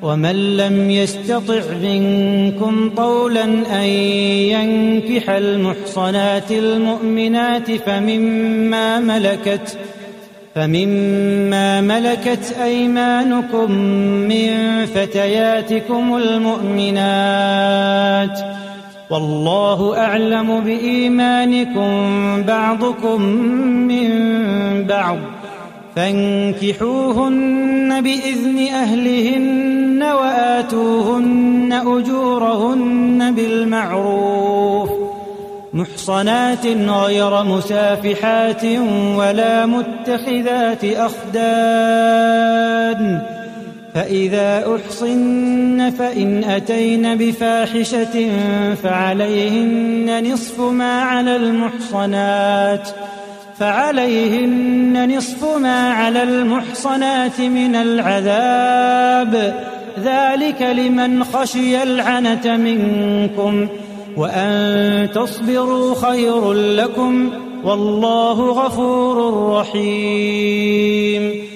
ومن لم يستطع منكم طولا أن ينكح المحصنات المؤمنات فمما ملكت أيمانكم من فتياتكم المؤمنات، والله أعلم بإيمانكم بعضكم من بعض، فانكحوهن بإذن أهلهن وآتوهن أجورهن بالمعروف محصنات غير مسافحات ولا متخذات أخدان، فإذا أحصن فإن أتين بفاحشة فعليهن نصف ما على المحصنات من العذاب، ذلك لمن خشي العنة منكم، وأن تصبروا خير لكم، والله غفور رحيم.